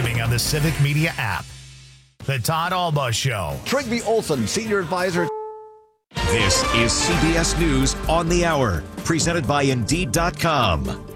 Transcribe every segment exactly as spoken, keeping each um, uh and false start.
streaming on the Civic Media app. The Todd Alba Show. Trigby Olson, Senior Advisor. This is C B S News on the Hour, presented by Indeed dot com.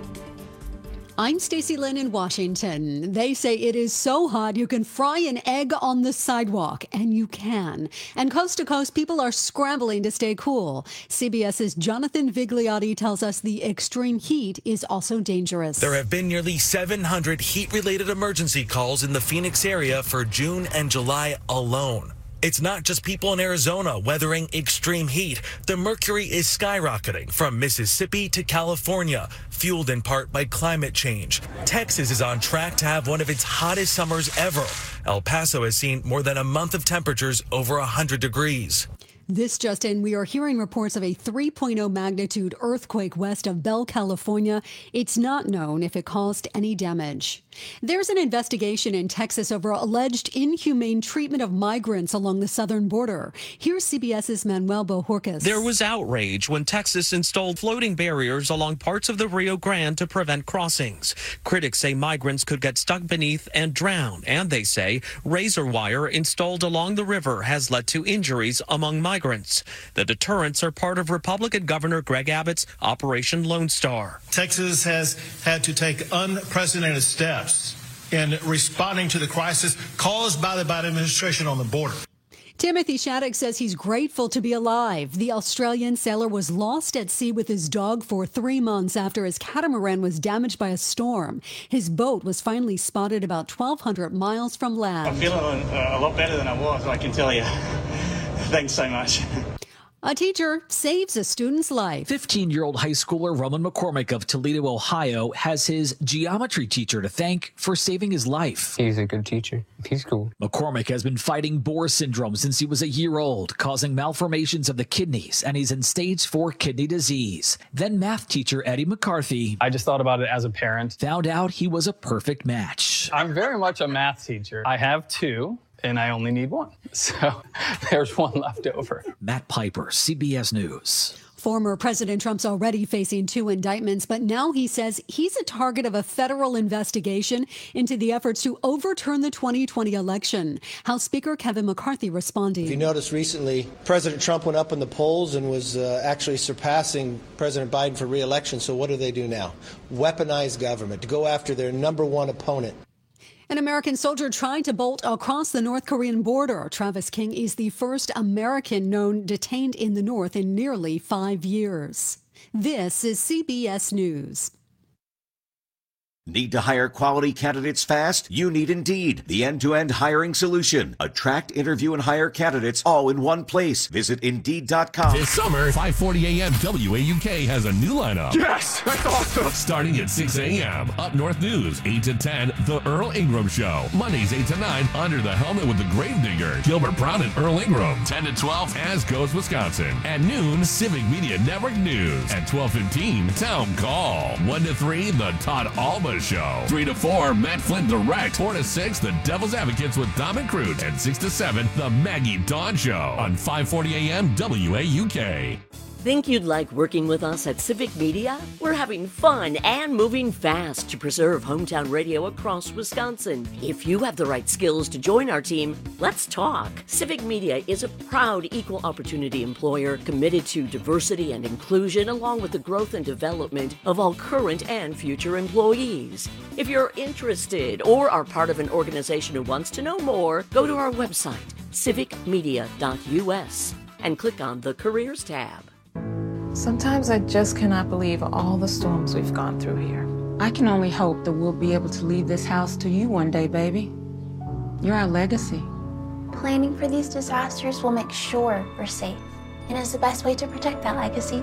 I'm Stacey Lynn in Washington. They say it is so hot you can fry an egg on the sidewalk, and you can. And coast to coast, people are scrambling to stay cool. CBS's Jonathan Vigliotti tells us the extreme heat is also dangerous. There have been nearly seven hundred heat-related emergency calls in the Phoenix area for June and July alone. It's not just people in Arizona weathering extreme heat. The mercury is skyrocketing from Mississippi to California, fueled in part by climate change. Texas is on track to have one of its hottest summers ever. El Paso has seen more than a month of temperatures over one hundred degrees. This just in, we are hearing reports of a three point oh magnitude earthquake west of Bell, California. It's not known if it caused any damage. There's an investigation in Texas over alleged inhumane treatment of migrants along the southern border. Here's CBS's Manuel Bojorquez. There was outrage when Texas installed floating barriers along parts of the Rio Grande to prevent crossings. Critics say migrants could get stuck beneath and drown, and they say razor wire installed along the river has led to injuries among migrants. The deterrents are part of Republican Governor Greg Abbott's Operation Lone Star. Texas has had to take unprecedented steps in responding to the crisis caused by the Biden administration on the border. Timothy Shattuck says he's grateful to be alive. The Australian sailor was lost at sea with his dog for three months after his catamaran was damaged by a storm. His boat was finally spotted about twelve hundred miles from land. I'm feeling a lot better than I was, I can tell you. Thanks so much. A teacher saves a student's life. fifteen-year-old high schooler Roman McCormick of Toledo, Ohio, has his geometry teacher to thank for saving his life. He's a good teacher. He's cool. McCormick has been fighting Bohr syndrome since he was a year old, causing malformations of the kidneys, and he's in stage four kidney disease. Then math teacher Eddie McCarthy, I just thought about it as a parent, found out he was a perfect match. I'm very much a math teacher. I have two. And I only need one. So there's one left over. Matt Piper, C B S News. Former President Trump's already facing two indictments, but now he says he's a target of a federal investigation into the efforts to overturn the twenty twenty election. House Speaker Kevin McCarthy responding. If you noticed recently, President Trump went up in the polls and was uh, actually surpassing President Biden for re-election. So what do they do now? Weaponize government to go after their number one opponent. An American soldier trying to bolt across the North Korean border. Travis King is the first American known detained in the North in nearly five years. This is C B S News. Need to hire quality candidates fast? You need Indeed, the end-to-end hiring solution. Attract, interview, and hire candidates all in one place. Visit Indeed dot com. This summer, five forty a.m. W A U K has a new lineup. Yes, that's awesome. Starting at six a.m. Up North News, eight to ten, The Earl Ingram Show. Mondays, eight to nine, Under the Helmet with the Gravedigger. Gilbert Brown and Earl Ingram. ten to twelve, As Goes Wisconsin. At noon, Civic Media Network News. At twelve fifteen, Town Call. one to three, The Todd Alba Show. three to four, Matt Flynn Direct. four to six, The Devil's Advocates with Dom and Crute. And six to seven, The Maggie Dawn Show on five forty a.m. W A U K. Think you'd like working with us at Civic Media? We're having fun and moving fast to preserve hometown radio across Wisconsin. If you have the right skills to join our team, let's talk. Civic Media is a proud equal opportunity employer committed to diversity and inclusion along with the growth and development of all current and future employees. If you're interested or are part of an organization who wants to know more, go to our website, civic media dot U S, and click on the Careers tab. Sometimes I just cannot believe all the storms we've gone through here. I can only hope that we'll be able to leave this house to you one day, baby. You're our legacy. Planning for these disasters will make sure we're safe, and is the best way to protect that legacy.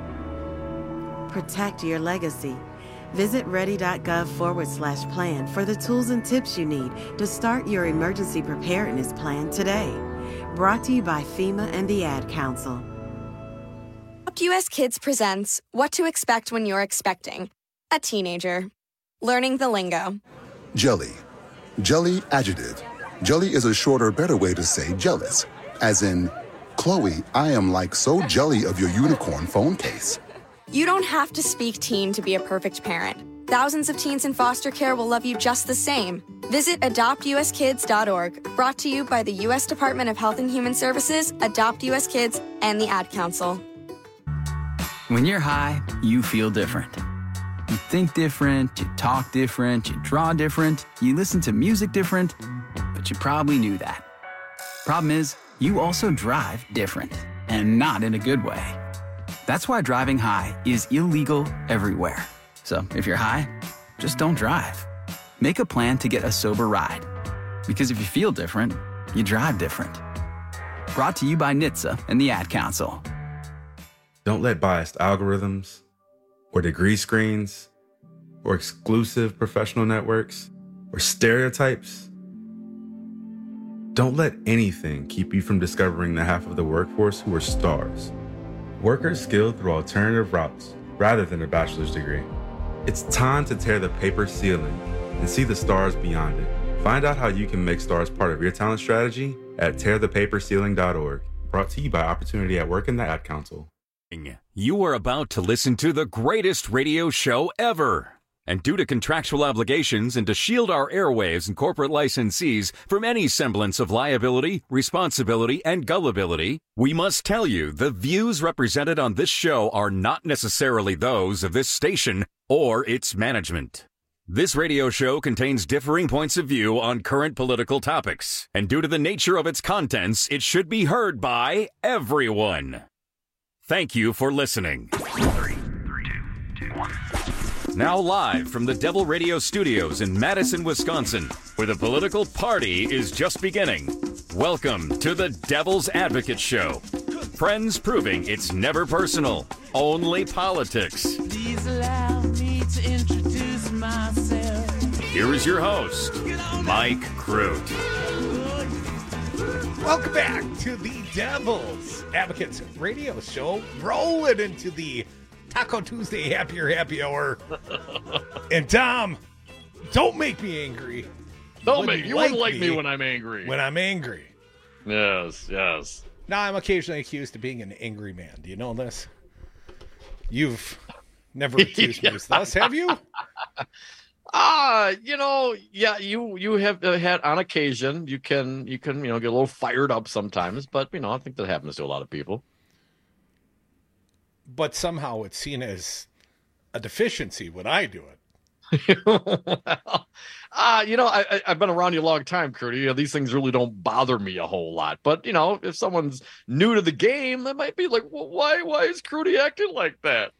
Protect your legacy. Visit ready.gov forward slash plan for the tools and tips you need to start your emergency preparedness plan today. Brought to you by FEMA and the Ad Council. U S Kids presents What to Expect When You're Expecting a Teenager. Learning the lingo. Jelly. Jelly adjective. Jelly is a shorter, better way to say jealous. As in, Chloe, I am like so jelly of your unicorn phone case. You don't have to speak teen to be a perfect parent. Thousands of teens in foster care will love you just the same. Visit adopt u s kids dot org, brought to you by the U S Department of Health and Human Services, Adopt U S Kids, and the Ad Council. When you're high, you feel different. You think different, you talk different, you draw different, you listen to music different, but you probably knew that. Problem is, you also drive different, and not in a good way. That's why driving high is illegal everywhere. So if you're high, just don't drive. Make a plan to get a sober ride. Because if you feel different, you drive different. Brought to you by N H T S A and the Ad Council. Don't let biased algorithms, or degree screens, or exclusive professional networks, or stereotypes. Don't let anything keep you from discovering the half of the workforce who are stars. Workers skilled through alternative routes rather than a bachelor's degree. It's time to tear the paper ceiling and see the stars beyond it. Find out how you can make stars part of your talent strategy at tear the paper ceiling dot org. Brought to you by Opportunity at Work and the Ad Council. You are about to listen to the greatest radio show ever. And due to contractual obligations and to shield our airwaves and corporate licensees from any semblance of liability, responsibility, and gullibility, we must tell you the views represented on this show are not necessarily those of this station or its management. This radio show contains differing points of view on current political topics, and due to the nature of its contents, it should be heard by everyone. Thank you for listening. Three, three, two, two, one. Now live from the Devil Radio Studios in Madison, Wisconsin, where the political party is just beginning. Welcome to the Devil's Advocate Show. Friends proving it's never personal, only politics. Please allow me to introduce myself. Here is your host, Mike Crute. Welcome back to the Devil's Advocates Radio Show. Rolling into the Taco Tuesday Happier Happy Hour. And Tom, don't make me angry. Don't make you wouldn't like me when I'm angry. When I'm angry. Yes, yes. Now I'm occasionally accused of being an angry man. Do you know this? You've never accused me of this, have you? Ah, uh, you know, yeah, you you have uh, had on occasion. You can you can you know get a little fired up sometimes, but you know I think that happens to a lot of people. But somehow it's seen as a deficiency when I do it. well, uh, you know, I, I, I've been around you a long time, Curdy. You know, these things really don't bother me a whole lot. But, you know, if someone's new to the game, they might be like, well, why, why is Crudy acting like that?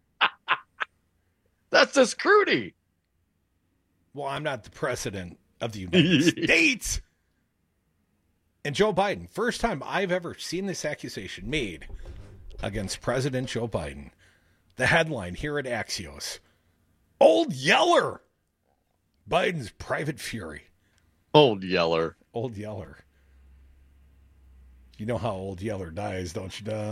That's just Crudy. Well, I'm not the president of the United States. And Joe Biden, first time I've ever seen this accusation made against President Joe Biden. The headline here at Axios: Old Yeller, Biden's private fury. Old Yeller. Old Yeller. You know how Old Yeller dies, don't you, Don?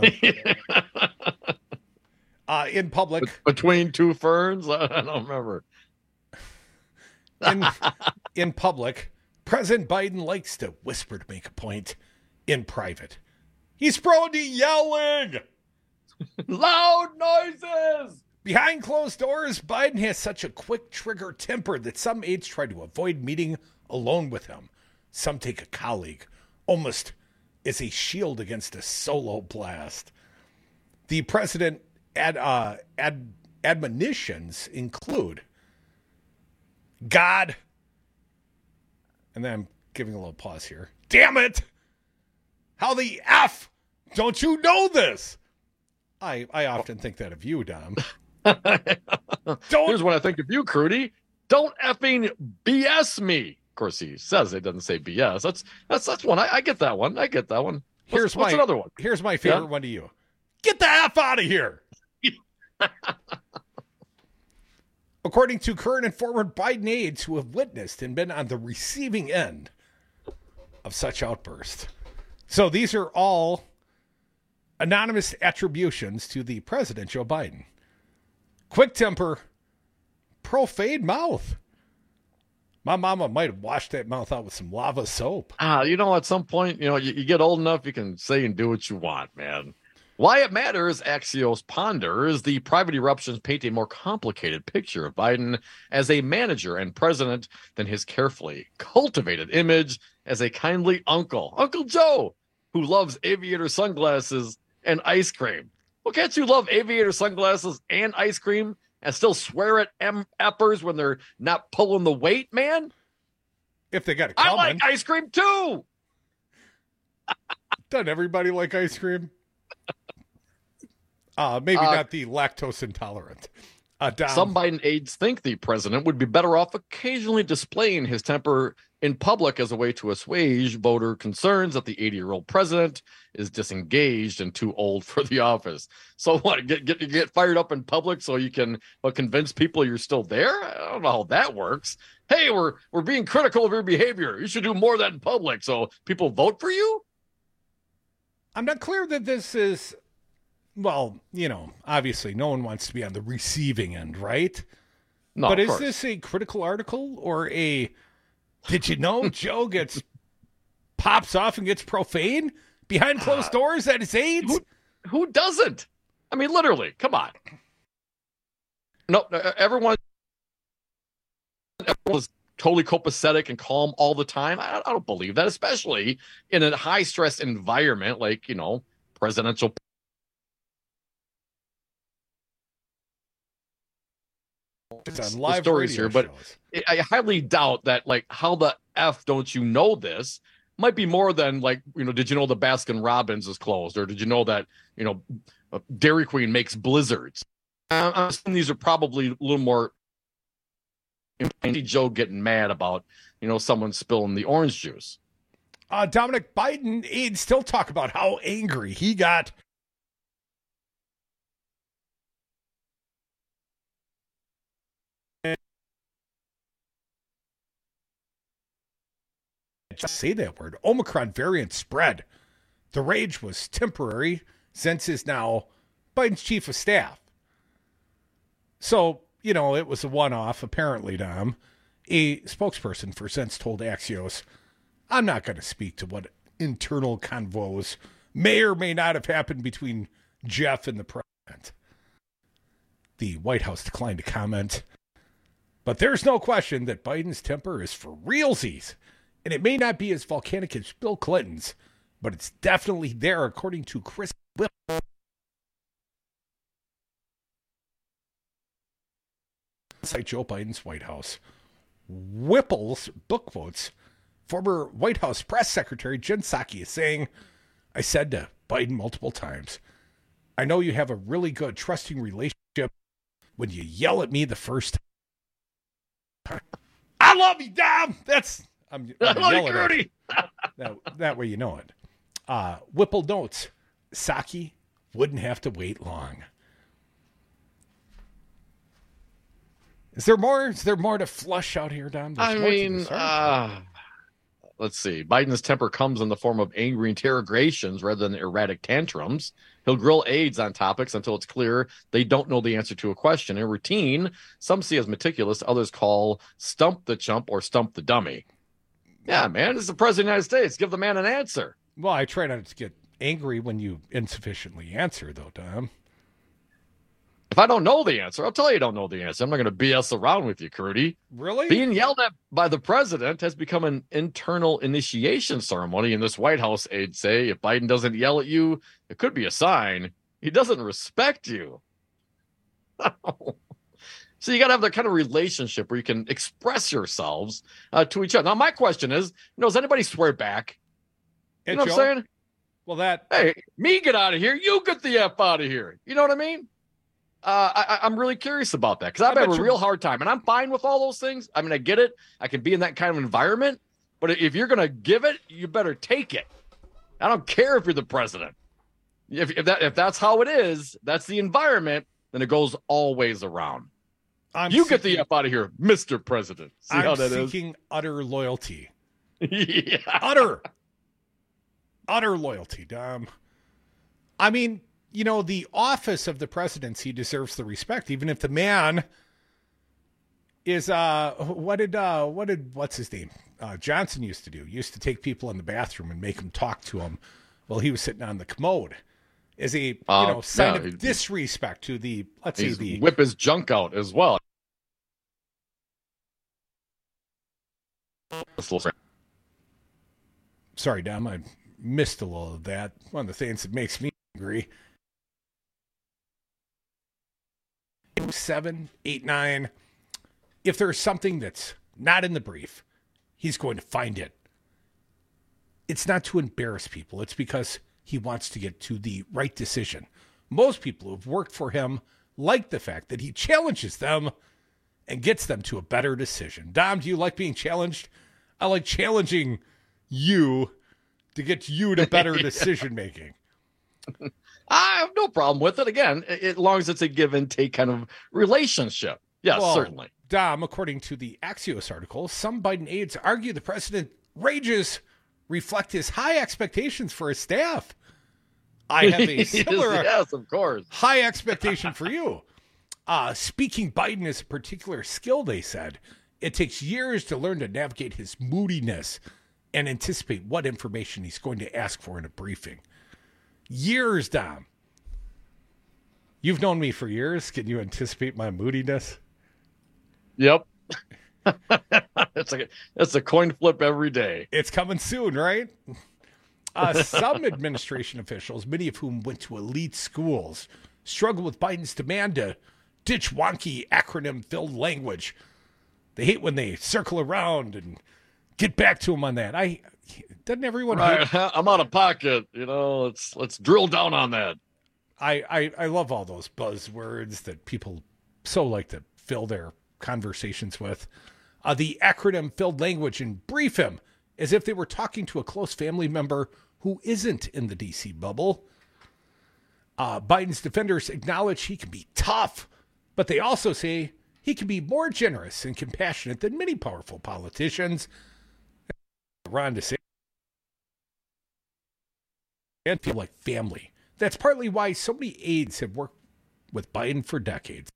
uh, in public. Between two ferns? I don't remember. in, in public, President Biden likes to whisper to make a point. In private, he's prone to yelling. Loud noises! Behind closed doors, Biden has such a quick trigger temper that some aides try to avoid meeting alone with him. Some take a colleague, almost as a shield against a solo blast. The president ad, uh, ad, admonitions include God, and then I'm giving a little pause here. Damn it! How the F don't you know this? I, I often think that of you, Dom. Don't. Here's what I think of you, Crudy. Don't effing B S me. Of course, he says it doesn't say B S. That's that's that's one. I, I get that one. I get that one. What's, here's what's my, another one? Here's my favorite yeah? one to you. Get the F out of here. According to current and former Biden aides who have witnessed and been on the receiving end of such outbursts. So these are all anonymous attributions to the president, Joe Biden. Quick temper, profane mouth. My mama might have washed that mouth out with some lava soap. Ah, you know, at some point, you know, you, you get old enough, you can say and do what you want, man. Why it matters, Axios ponders, the private eruptions paint a more complicated picture of Biden as a manager and president than his carefully cultivated image as a kindly uncle, Uncle Joe, who loves aviator sunglasses and ice cream. Well, can't you love aviator sunglasses and ice cream and still swear at M Eppers when they're not pulling the weight, man? If they got it I coming. like ice cream too. Doesn't everybody like ice cream? Uh, maybe Uh, not the lactose intolerant. Uh, Dom, Some Biden aides think the president would be better off occasionally displaying his temper in public as a way to assuage voter concerns that the eighty-year-old president is disengaged and too old for the office. So what, get get get fired up in public so you can uh, convince people you're still there? I don't know how that works. Hey, we're we're being critical of your behavior. You should do more of that in public so people vote for you? I'm not clear that this is, well, you know, obviously no one wants to be on the receiving end, right? No, but of is course. this a critical article or a, did you know Joe gets, pops off and gets profane behind closed doors at his aides? Who, who doesn't? I mean, literally, come on. No, uh, everyone, everyone was totally copacetic and calm all the time. I, I don't believe that, especially in a high stress environment like, you know, presidential. It's on the live stories radio here, but shows. I I highly doubt that, like, how the F don't you know this might be more than, like, you know, did you know the Baskin Robbins is closed? Or did you know that, you know, uh, Dairy Queen makes blizzards? Uh, I'm assuming these are probably a little more. I see Joe getting mad about, you know, someone spilling the orange juice. Uh, Dominic Biden aides still talk about how angry he got. Just say that word. Omicron variant spread. The rage was temporary. Since is now Biden's chief of staff. So, you know, it was a one-off, apparently, Dom. A spokesperson for Sense told Axios, I'm not going to speak to what internal convos may or may not have happened between Jeff and the president. The White House declined to comment. But there's no question that Biden's temper is for realsies. And it may not be as volcanic as Bill Clinton's, but it's definitely there, according to Chris Whipple. Inside Joe Biden's White House. Whipple's book quotes former White House press secretary Jen Psaki is saying, I said to Biden multiple times, I know you have a really good trusting relationship when you yell at me the first time. I love you, Dom. That's I'm, I'm I love you, yelling at Gertie. that, that way you know it. Uh, Whipple notes, Psaki wouldn't have to wait long. Is there more? Is there more to flush out here, Dom? There's I more to mean, this article. uh, let's see. Biden's temper comes in the form of angry interrogations rather than erratic tantrums. He'll grill aides on topics until it's clear they don't know the answer to a question. In routine, some see as meticulous, others call stump the chump or stump the dummy. Yeah, man, this is the president of the United States. Give the man an answer. Well, I try not to get angry when you insufficiently answer, though, Dom. If I don't know the answer, I'll tell you I don't know the answer. I'm not going to B S around with you, Curdy. Really? Being yelled at by the president has become an internal initiation ceremony in this White House, aides say. If Biden doesn't yell at you, it could be a sign he doesn't respect you. So you got to have that kind of relationship where you can express yourselves uh, to each other. Now, my question is, you know, does anybody swear back? You Hey, know what Joe? I'm saying? Well, that... Hey, me get out of here. You get the F out of here. You know what I mean? Uh, I, I'm really curious about that because I've I had bet a you- real hard time, and I'm fine with all those things. I mean, I get it. I can be in that kind of environment, but if you're going to give it, you better take it. I don't care if you're the president. If, if that if that's how it is, that's the environment, then it goes always around. I'm you get the seeking- F out of here, Mister President. See I'm how that is? seeking utter loyalty. Yeah. Utter. Utter loyalty, Dom. I mean, you know, the office of the presidency deserves the respect, even if the man is, uh, what did, uh, what did, what's his name? Uh, Johnson used to do. He used to take people in the bathroom and make them talk to him while he was sitting on the commode. as a you Uh, know sign yeah, of he- disrespect to the let's say He's the whip his junk out as well. This little- Sorry, Dom, I missed a little of that. One of the things that makes me angry. Seven, eight, nine. If there's something that's not in the brief, he's going to find it. It's not to embarrass people. It's because he wants to get to the right decision. Most people who've worked for him like the fact that he challenges them and gets them to a better decision. Dom, do you like being challenged? I like challenging you to get you to better Yeah. decision making. I have no problem with it. Again, a- as long as it's a give and take kind of relationship. Yes, Well, certainly. Dom, according to the Axios article, some Biden aides argue the president rages reflect his high expectations for his staff. I have a similar yes, of course. high expectation for you. Uh, speaking Biden is a particular skill, they said. It takes years to learn to navigate his moodiness and anticipate what information he's going to ask for in a briefing. Years, Dom. You've known me for years. Can you anticipate my moodiness? Yep. it's like a, it's a coin flip every day. It's coming soon, right? Uh, some administration officials, many of whom went to elite schools, struggle with Biden's demand to ditch wonky acronym-filled language. They hate when they circle around and get back to him on that. I doesn't everyone Right. hate? I'm out of pocket. You know, let's let's drill down on that. I, I I love all those buzzwords that people so like to fill their conversations with. Uh, the acronym-filled language and brief him as if they were talking to a close family member who isn't in the D C bubble. Uh, Biden's defenders acknowledge he can be tough, but they also say he can be more generous and compassionate than many powerful politicians. Ron DeSantis and feel like family. That's partly why so many aides have worked with Biden for decades.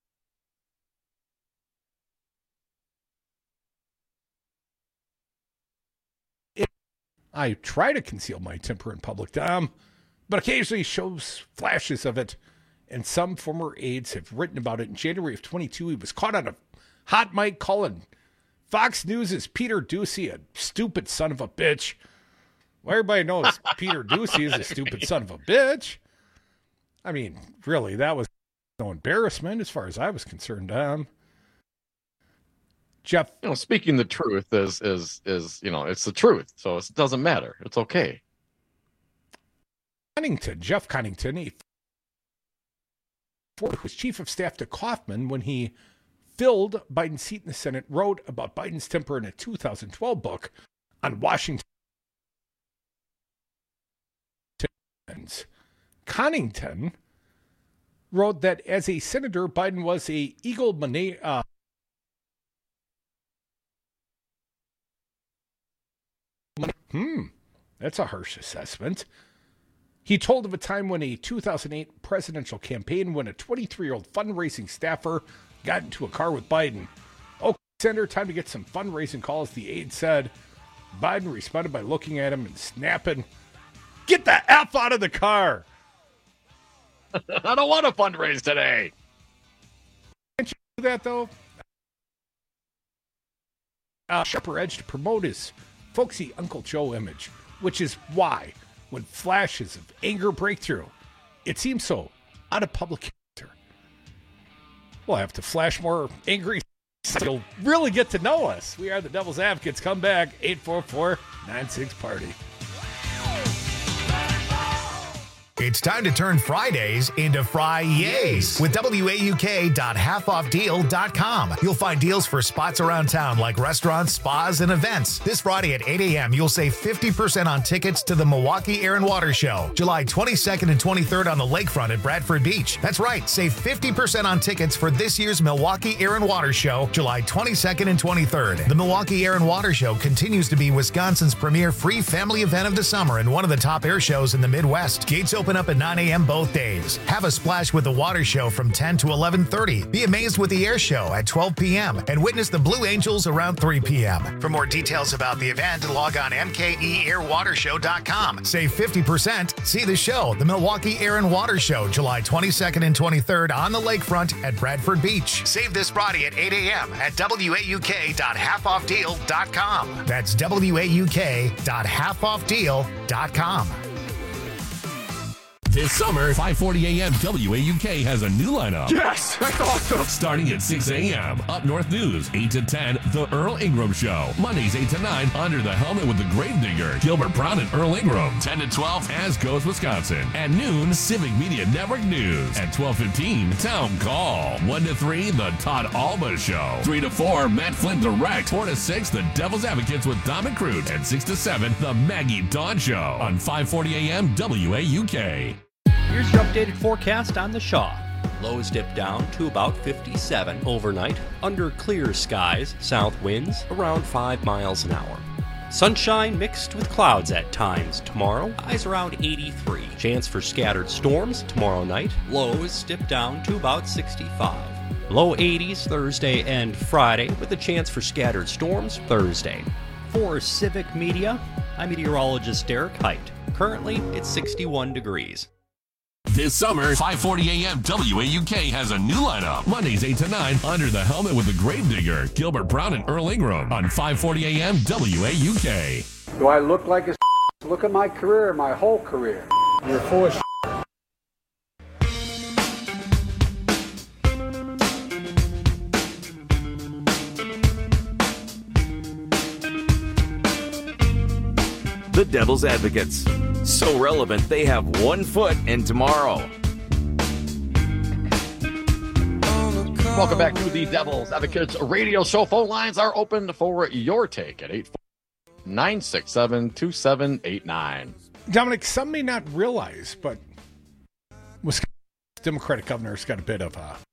I try to conceal my temper in public, Dom, but occasionally shows flashes of it, and some former aides have written about it. In January of twenty-two, he was caught on a hot mic calling Fox News' Peter Doocy a stupid son of a bitch. Well, everybody knows Peter Doocy is a stupid son of a bitch. I mean, really, that was no embarrassment as far as I was concerned, Dom. Jeff, You know, speaking the truth is is is you know, it's the truth, so it doesn't matter. It's okay. Connington, Jeff Connington, he was chief of staff to Kaufman when he filled Biden's seat in the Senate, wrote about Biden's temper in a two thousand twelve book on Washington. Connington wrote that as a senator, Biden was a egomaniac. Uh, hmm, that's a harsh assessment. He told of a time when a two thousand eight presidential campaign when a twenty-three-year-old fundraising staffer got into a car with Biden. Okay, Senator, time to get some fundraising calls, the aide said. Biden responded by looking at him and snapping, "Get the F out of the car." I don't want to fundraise today. Can't you do that, though? Uh, sharper edge to promote his folksy Uncle Joe image, which is why, when flashes of anger break through, it seems so out of public character. We'll have to flash more angry so you'll really get to know us. We are the Devil's Advocates. Come back, eight four four, nine six party. It's time to turn Fridays into Fri-yays with W A U K dot half off deal dot com. You'll find deals for spots around town like restaurants, spas, and events. This Friday at eight a.m., you'll save fifty percent on tickets to the Milwaukee Air and Water Show, July twenty-second and twenty-third on the lakefront at Bradford Beach. That's right, save fifty percent on tickets for this year's Milwaukee Air and Water Show, July twenty-second and twenty-third. The Milwaukee Air and Water Show continues to be Wisconsin's premier free family event of the summer and one of the top air shows in the Midwest. Gates open open up at nine a.m. both days. Have a splash with the Water Show from ten to eleven thirty. Be amazed with the Air Show at twelve p.m. and witness the Blue Angels around three p.m. For more details about the event, log on m k e air water show dot com. Save fifty percent. See the show, the Milwaukee Air and Water Show, July twenty-second and twenty-third on the lakefront at Bradford Beach. Save this Friday at eight a.m. at w a u k dot half off deal dot com. That's w a u k dot half off deal dot com. This summer, five forty a.m. W A U K has a new lineup. Yes, that's awesome. Starting at six a.m. Up North News, eight to ten, The Earl Ingram Show. Mondays, eight to nine, Under the Helmet with the Gravedigger, Gilbert Brown and Earl Ingram. ten to twelve, As Goes Wisconsin. At noon, Civic Media Network News. At twelve fifteen, Town Call. one to three, The Todd Alba Show. three to four, Matt Flynn Direct. four to six, The Devil's Advocates with Dom and Crute. And six to seven, The Maggie Dawn Show. On five forty a.m. W A U K. Here's your updated forecast on the Shaw. Lows dip down to about fifty-seven overnight. Under clear skies, south winds around five miles an hour. Sunshine mixed with clouds at times tomorrow. Highs around eighty-three. Chance for scattered storms tomorrow night. Lows dip down to about sixty-five. Low eighties Thursday and Friday with a chance for scattered storms Thursday. For Civic Media, I'm meteorologist Derek Height. Currently, it's sixty-one degrees. This summer, five forty a.m. W A U K has a new lineup. Mondays, eight to nine, Under the Helmet with the Gravedigger, Gilbert Brown and Earl Ingram. On five forty a.m. W A U K. Do I look like a Look at my career, my whole career. You're full of The Devil's Advocates. So relevant, they have one foot in tomorrow. Welcome back to the Devil's Advocates radio show. Phone lines are open for your take at eight four nine six seven two seven eight nine. Dominic, some may not realize, but Wisconsin Democratic governor's got a bit of a...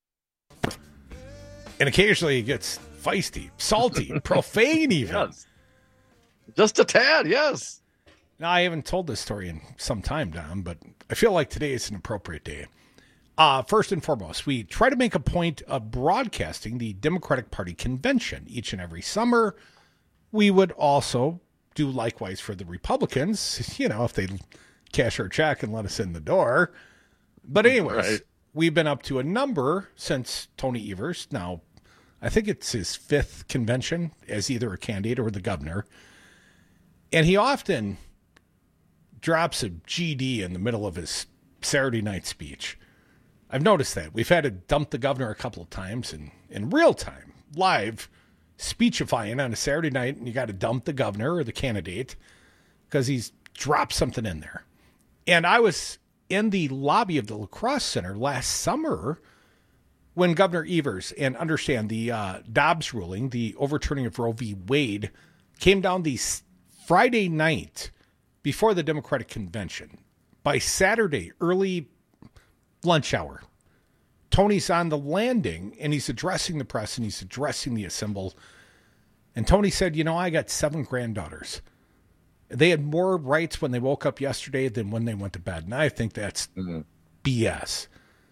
And occasionally he gets feisty, salty, profane even. Yes. Just a tad, yes. Now, I haven't told this story in some time, Dom, but I feel like today is an appropriate day. Uh, first and foremost, we try to make a point of broadcasting the Democratic Party convention each and every summer. We would also do likewise for the Republicans, you know, if they cash our check and let us in the door. But anyways, right. We've been up to a number since Tony Evers. Now, I think it's his fifth convention as either a candidate or the governor. And he often drops a G D in the middle of his Saturday night speech. I've noticed that. We've had to dump the governor a couple of times in, in real time, live speechifying on a Saturday night, and you got to dump the governor or the candidate because he's dropped something in there. And I was in the lobby of the La Crosse Center last summer when Governor Evers, and understand the uh, Dobbs ruling, the overturning of Roe v. Wade, came down the Friday night before the Democratic convention. By Saturday, early lunch hour, Tony's on the landing and he's addressing the press and he's addressing the assembled. And Tony said, you know, I got seven granddaughters. They had more rights when they woke up yesterday than when they went to bed. And I think that's mm-hmm. B S.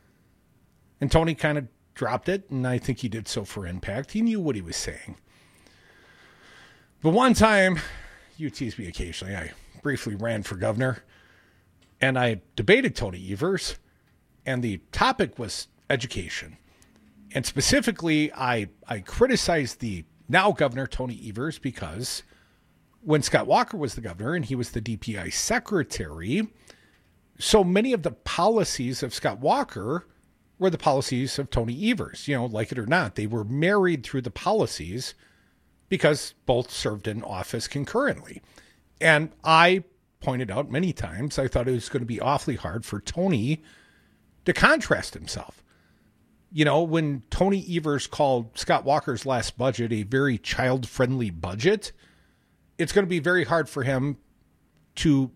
And Tony kind of dropped it, and I think he did so for impact. He knew what he was saying. But one time, you tease me occasionally, I briefly ran for governor, and I debated Tony Evers, and the topic was education. And specifically, I, I criticized the now governor, Tony Evers, because when Scott Walker was the governor and he was the D P I secretary, so many of the policies of Scott Walker were the policies of Tony Evers. You know, like it or not, they were married through the policies because both served in office concurrently. And I pointed out many times, I thought it was going to be awfully hard for Tony to contrast himself. You know, when Tony Evers called Scott Walker's last budget a very child-friendly budget, it's going to be very hard for him to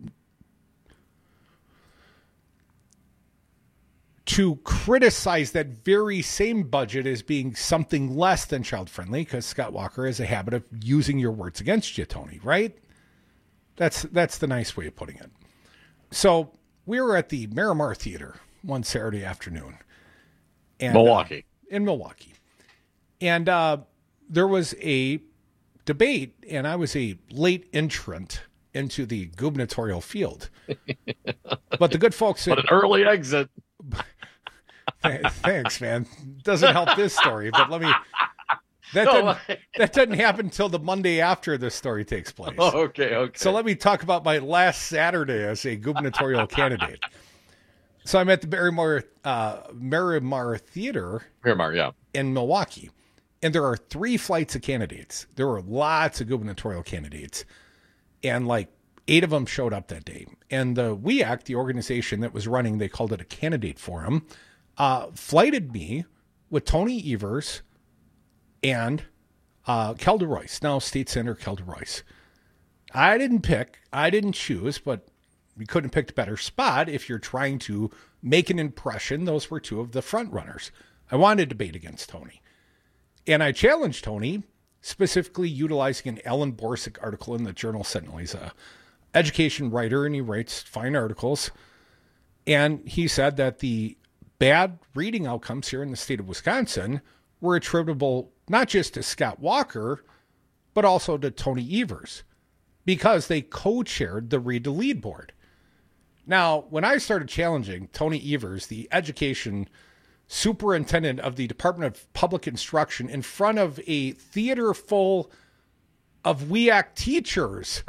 to criticize that very same budget as being something less than child-friendly, because Scott Walker has a habit of using your words against you, Tony, right? That's that's the nice way of putting it. So we were at the Miramar Theater one Saturday afternoon. And, Milwaukee. Uh, in Milwaukee. And uh, there was a debate, and I was a late entrant into the gubernatorial field. But the good folks... But an early exit. Thanks, man. Doesn't help this story, but let me... That, no, didn't, that didn't happen until the Monday after this story takes place. Oh, okay, okay. So let me talk about my last Saturday as a gubernatorial candidate. So I'm at the Miramar, uh, Miramar Theater Miramar, yeah. in Milwaukee. And there are three flights of candidates. There were lots of gubernatorial candidates. And like eight of them showed up that day. And the W E A C, the organization that was running, they called it a candidate forum, uh, flighted me with Tony Evers and uh, Kelda Royce, now State Senator Kelda Royce. I didn't pick, I didn't choose, but we couldn't have picked a better spot if you're trying to make an impression. Those were two of the front runners. I wanted to debate against Tony. And I challenged Tony, specifically utilizing an Alan Borsick article in the Journal Sentinel. He's a education writer, and he writes fine articles. And he said that the bad reading outcomes here in the state of Wisconsin were attributable not just to Scott Walker, but also to Tony Evers, because they co-chaired the Read to Lead board. Now, when I started challenging Tony Evers, the education superintendent of the Department of Public Instruction, in front of a theater full of W E A C teachers,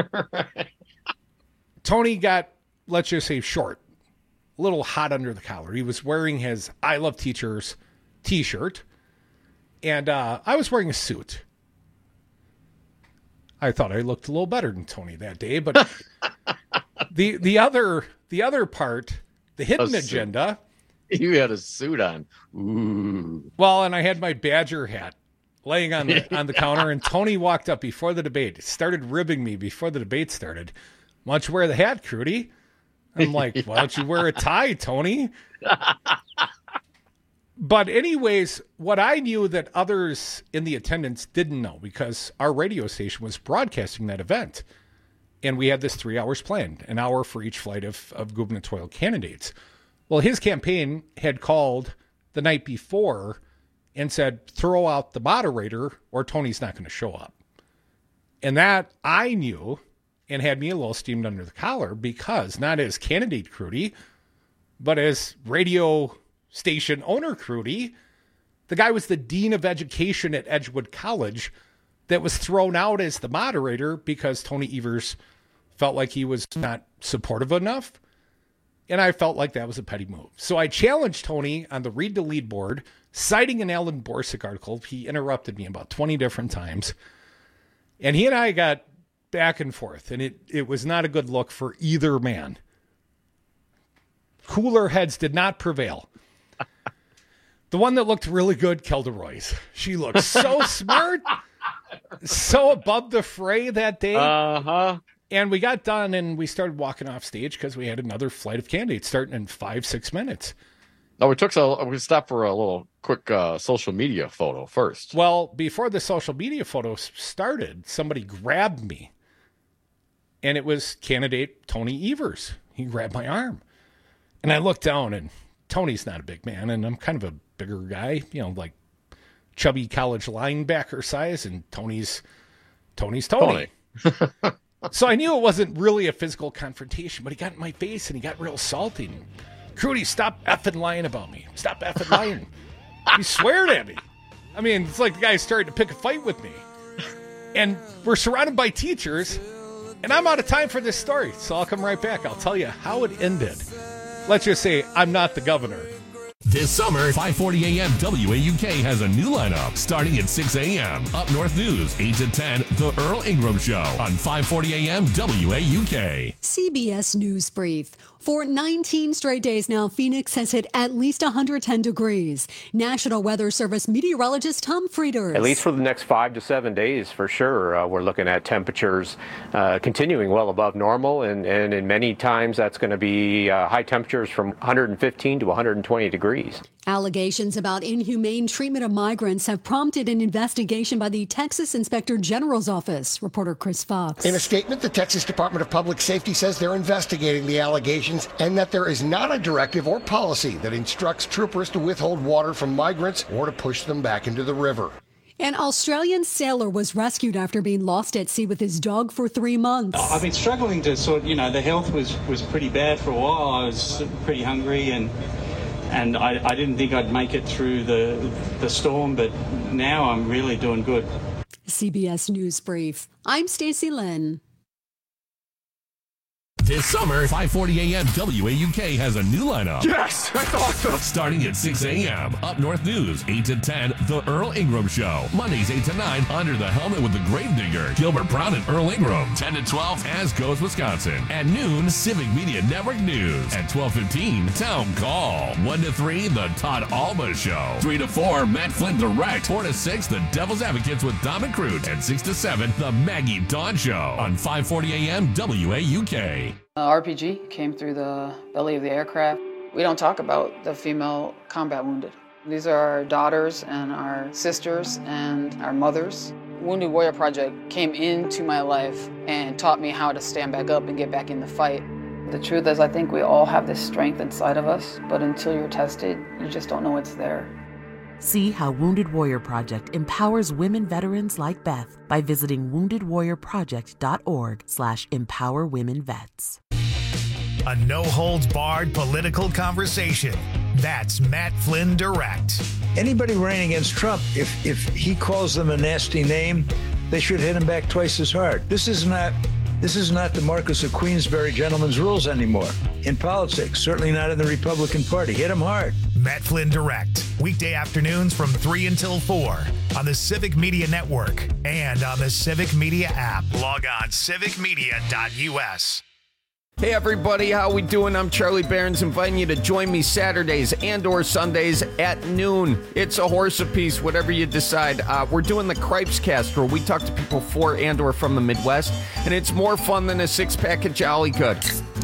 Tony got, let's just say, short, a little hot under the collar. He was wearing his I Love Teachers t-shirt, and uh, I was wearing a suit. I thought I looked a little better than Tony that day, but the the other the other part, the hidden agenda. You had a suit on. Ooh. Well, and I had my Badger hat laying on the on the counter, and Tony walked up before the debate, started ribbing me before the debate started. Why don't you wear the hat, Crudy? I'm like, why don't you wear a tie, Tony? But anyways, what I knew that others in the attendance didn't know, because our radio station was broadcasting that event. And we had this three hours planned, an hour for each flight of, of gubernatorial candidates. Well, his campaign had called the night before and said, throw out the moderator or Tony's not going to show up. And that I knew and had me a little steamed under the collar, because not as candidate Crudy, but as radio station owner Crudy, the guy was the dean of education at Edgewood College that was thrown out as the moderator because Tony Evers felt like he was not supportive enough. And I felt like that was a petty move. So I challenged Tony on the Read to Lead board, citing an Alan Borsick article. He interrupted me about twenty different times. And he and I got back and forth, and it, it was not a good look for either man. Cooler heads did not prevail. The one that looked really good, Kelda Royce. She looked so smart, so above the fray that day. Uh-huh. And we got done, and we started walking off stage because we had another flight of candidates starting in five, six minutes. No, we took so we stopped for a little quick uh, social media photo first. Well, before the social media photo started, somebody grabbed me, and it was candidate Tony Evers. He grabbed my arm, and I looked down, and Tony's not a big man, and I'm kind of a bigger guy, you know, like chubby college linebacker size, and Tony's Tony's Tony. Tony. So I knew it wasn't really a physical confrontation, but he got in my face and he got real salty. And, Crudy, stop effing lying about me. Stop effing lying. He sweared at me. I mean, it's like the guy started to pick a fight with me. And we're surrounded by teachers, and I'm out of time for this story, so I'll come right back. I'll tell you how it ended. Let's just say I'm not the governor. This summer, five forty a.m. W A U K has a new lineup starting at six a.m. Up North News, eight to ten, The Earl Ingram Show on five forty a.m. W A U K. C B S News Brief. For nineteen straight days now, Phoenix has hit at least one hundred ten degrees. National Weather Service meteorologist Tom Frieders. At least for the next five to seven days, for sure, uh, we're looking at temperatures uh, continuing well above normal, and, and in many times that's going to be uh, high temperatures from one hundred fifteen to one hundred twenty degrees. communities. Allegations about inhumane treatment of migrants have prompted an investigation by the Texas Inspector General's office. Reporter Chris Fox. In a statement, the Texas Department of Public Safety says they're investigating the allegations and that there is not a directive or policy that instructs troopers to withhold water from migrants or to push them back into the river. An Australian sailor was rescued after being lost at sea with his dog for three months. I've been struggling to sort, you know, the health was, was pretty bad for a while. I was pretty hungry and and I, I didn't think I'd make it through the the storm, but now I'm really doing good. C B S News Brief. I'm Stacey Lynn. This summer, five forty a.m. W A U K has a new lineup. Yes, that's awesome. Starting at six a.m. Up North News, eight to ten, The Earl Ingram Show. Mondays, eight to nine, Under the Helmet with the Gravedigger. Gilbert Brown and Earl Ingram. ten to twelve, As Goes Wisconsin. At noon, Civic Media Network News. At twelve fifteen, Town Call. one to three, The Todd Alba Show. three to four, Matt Flynn Direct. four to six, The Devil's Advocates with Dom and Crute. And six to seven, The Maggie Dawn Show. On five forty a.m. W A U K. Uh, R P G came through the belly of the aircraft. We don't talk about the female combat wounded. These are our daughters and our sisters and our mothers. Wounded Warrior Project came into my life and taught me how to stand back up and get back in the fight. The truth is, I think we all have this strength inside of us, but until you're tested, you just don't know it's there. See how Wounded Warrior Project empowers women veterans like Beth by visiting wounded warrior project dot org slash empower women vets. A no-holds-barred political conversation. That's Matt Flynn Direct. Anybody running against Trump, if if he calls them a nasty name, they should hit him back twice as hard. This is not this is not the Marquis of Queensberry gentleman's rules anymore in politics, certainly not in the Republican Party. Hit him hard. Matt Flynn Direct, weekday afternoons from three until four on the Civic Media Network and on the Civic Media app. Log on civic media dot u s. Hey everybody, how we doing? I'm Charlie Barons, inviting you to join me Saturdays and or Sundays at noon. It's a horse apiece, whatever you decide. Uh, we're doing the Cripes Cast, where we talk to people for and or from the Midwest, and it's more fun than a six-pack of Jolly Good.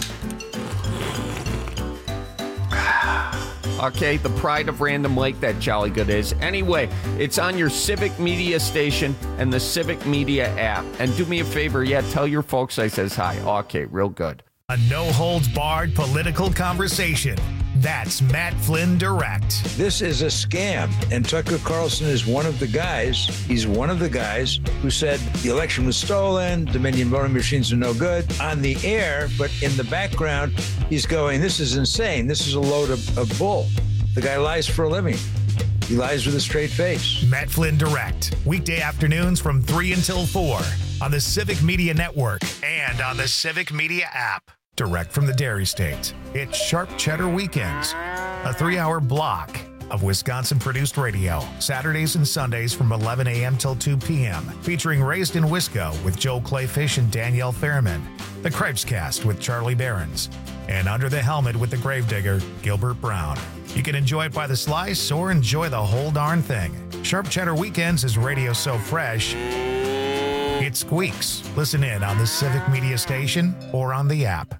Okay, the pride of Random Lake, that Jolly Good is. Anyway, it's on your Civic Media station and the Civic Media app. And do me a favor, yeah, tell your folks I says hi. Okay, real good. A no-holds-barred political conversation. That's Matt Flynn Direct. This is a scam, and Tucker Carlson is one of the guys. He's one of the guys who said the election was stolen, Dominion voting machines are no good on the air, but in the background, he's going, this is insane. This is a load of, of bull. The guy lies for a living. He lies with a straight face. Matt Flynn Direct, weekday afternoons from three until four on the Civic Media Network and on the Civic Media app. Direct from the Dairy State, it's Sharp Cheddar Weekends, a three-hour block of Wisconsin-produced radio, Saturdays and Sundays from eleven a.m. till two p.m., featuring Raised in Wisco with Joel Clayfish and Danielle Fairman, the Cripes Cast with Charlie Barons, and Under the Helmet with the Gravedigger, Gilbert Brown. You can enjoy it by the slice or enjoy the whole darn thing. Sharp Cheddar Weekends is radio so fresh, it squeaks. Listen in on the Civic Media station or on the app.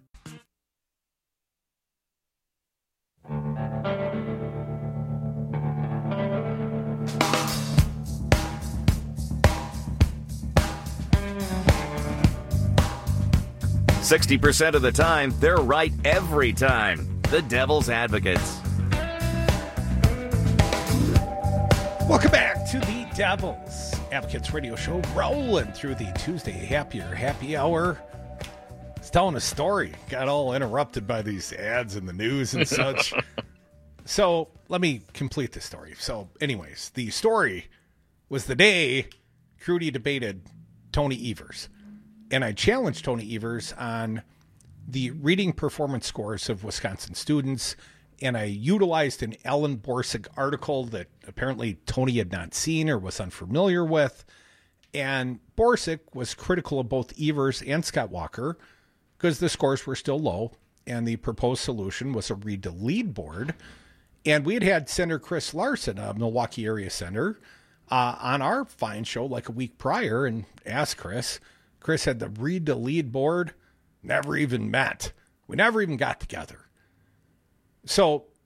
sixty percent of the time, they're right every time. The Devil's Advocates. Welcome back to the Devil's Advocates radio show, rolling through the Tuesday Happier Happy Hour. It's telling a story. Got all interrupted by these ads in the news and such. So let me complete the story. So anyways, the story was the day Crudy debated Tony Evers. And I challenged Tony Evers on the reading performance scores of Wisconsin students. And I utilized an Ellen Borsig article that apparently Tony had not seen or was unfamiliar with. And Borsig was critical of both Evers and Scott Walker because the scores were still low. And the proposed solution was a read to lead board. And we had had Senator Chris Larson, a Milwaukee area senator, uh, on our fine show like a week prior and asked Chris. Chris had the read to lead board, never even met. We never even got together. So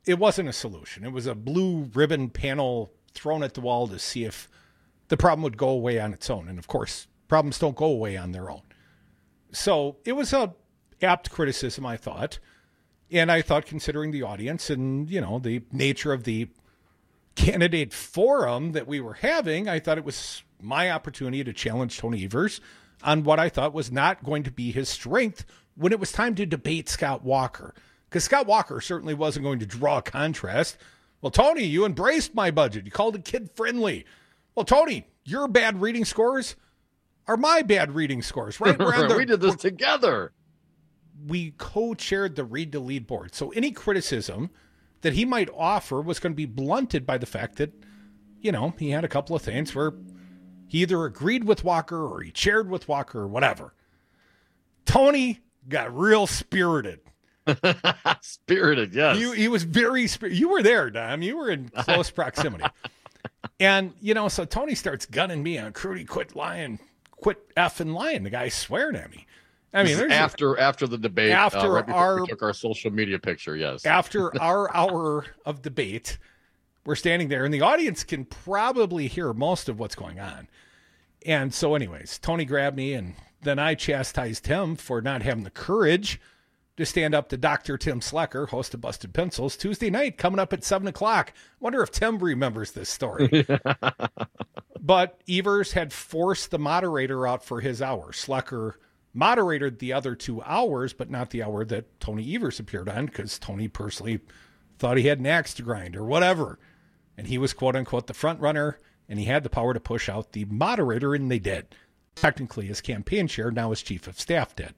it wasn't a solution. It was a blue ribbon panel thrown at the wall to see if the problem would go away on its own. And of course, problems don't go away on their own. So it was a apt criticism, I thought. And I thought, considering the audience and, you know, the nature of the candidate forum that we were having, I thought it was my opportunity to challenge Tony Evers on what I thought was not going to be his strength when it was time to debate Scott Walker. Because Scott Walker certainly wasn't going to draw a contrast. Well, Tony, you embraced my budget. You called it kid-friendly. Well, Tony, your bad reading scores are my bad reading scores, right? We're on the, we did this together. We co-chaired the Read to Lead board. So any criticism that he might offer was going to be blunted by the fact that, you know, he had a couple of things where he either agreed with Walker or he chaired with Walker or whatever. Tony got real spirited. Spirited, yes. He, he was very spirited. You were there, Dom. You were in close proximity. And, you know, so Tony starts gunning me on Crudy, quit lying, quit effing lying. The guy's swearing at me. I mean, there's after a, after the debate, after uh, right our we took our social media picture, yes. After our hour of debate, we're standing there, and the audience can probably hear most of what's going on. And so, anyways, Tony grabbed me, and then I chastised him for not having the courage to stand up to Doctor Tim Slecker, host of Busted Pencils, Tuesday night, coming up at seven o'clock. Wonder if Tim remembers this story. But Evers had forced the moderator out for his hour. Slecker moderated the other two hours, but not the hour that Tony Evers appeared on, because Tony personally thought he had an axe to grind or whatever. And he was, quote unquote, the front runner, and he had the power to push out the moderator, and they did. Technically, his campaign chair, now his chief of staff, did.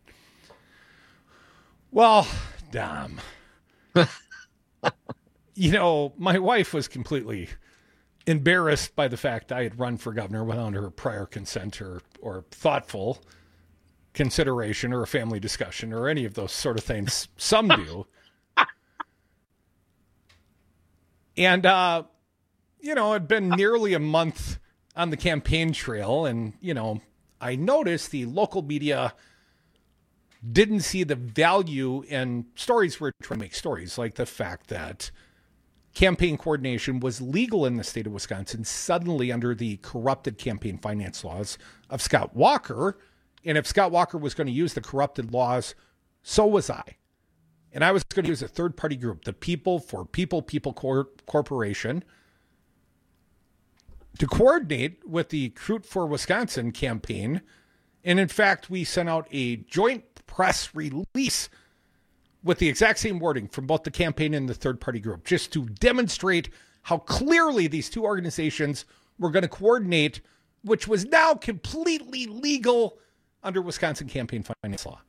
Well, Dom, you know, my wife was completely embarrassed by the fact I had run for governor without her prior consent or, or thoughtful consideration or a family discussion or any of those sort of things. Some do. And, uh, you know, it'd been nearly a month on the campaign trail. And, you know, I noticed the local media didn't see the value in stories we're trying to make stories, like the fact that campaign coordination was legal in the state of Wisconsin suddenly under the corrupted campaign finance laws of Scott Walker. And if Scott Walker was going to use the corrupted laws, so was I. And I was going to use a third-party group, the People for People People Cor- Corporation, to coordinate with the Recruit for Wisconsin campaign. And in fact, we sent out a joint press release with the exact same wording from both the campaign and the third-party group, just to demonstrate how clearly these two organizations were going to coordinate, which was now completely legal under Wisconsin campaign finance law.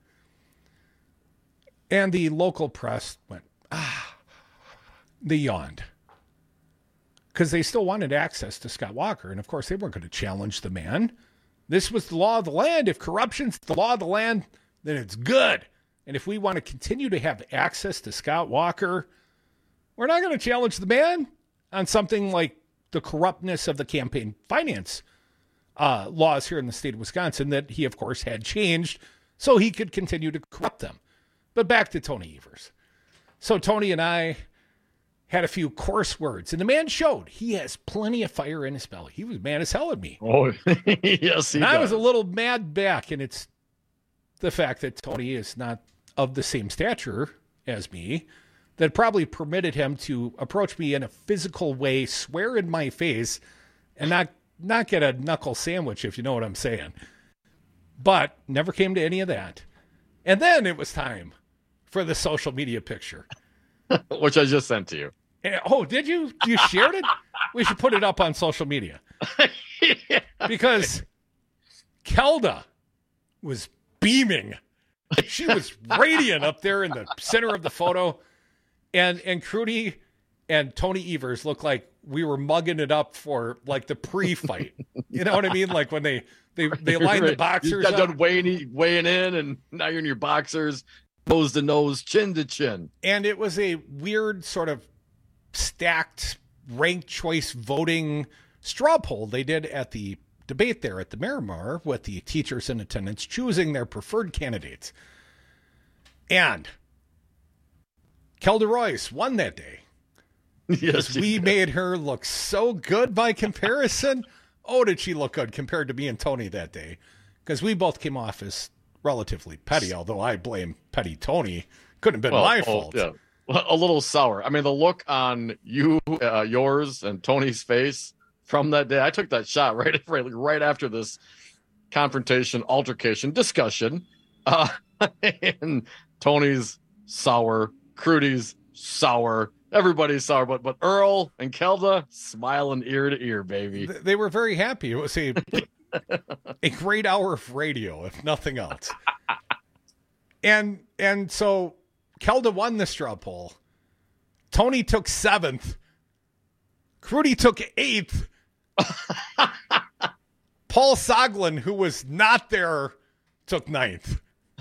And the local press went, ah, they yawned. Because they still wanted access to Scott Walker. And of course, they weren't going to challenge the man. This was the law of the land. If corruption's the law of the land, then it's good. And if we want to continue to have access to Scott Walker, we're not going to challenge the man on something like the corruptness of the campaign finance uh, laws here in the state of Wisconsin that he, of course, had changed so he could continue to corrupt them. But back to Tony Evers. So Tony and I had a few coarse words, and the man showed he has plenty of fire in his belly. He was mad as hell at me. Oh, yes, he And does. I was a little mad back, and it's the fact that Tony is not of the same stature as me that probably permitted him to approach me in a physical way, swear in my face, and not not get a knuckle sandwich, if you know what I'm saying. But never came to any of that. And then it was time for the social media picture. Which I just sent to you. And, oh, did you? You shared it? We should put it up on social media. Yeah. Because Kelda was beaming. She was radiant up there in the center of the photo. And and Crudy and Tony Evers looked like we were mugging it up for like the pre-fight. You know what I mean? Like when they they, they lined the boxers You got up. done weighing, weighing in, and now you're in your boxers, nose to nose, chin to chin. And it was a weird sort of stacked ranked choice voting straw poll they did at the debate there at the Miramar with the teachers in attendance choosing their preferred candidates. And Kelda Royce won that day. Yes, we made her look so good by comparison. Oh, did she look good compared to me and Tony that day? Because we both came off as relatively petty, although I blame petty Tony. Couldn't have been well, my oh, fault. Yeah. A little sour. I mean, the look on you, uh, yours, and Tony's face from that day. I took that shot right, right, right after this confrontation, altercation, discussion. Uh, and Tony's sour, Crudy's sour, everybody's sour, but but Earl and Kelda smiling ear to ear, baby. They were very happy. It was a a great hour of radio, if nothing else. And and so Kelda won the straw poll. Tony took seventh. Crudy took eighth. Paul Soglin, who was not there, took ninth.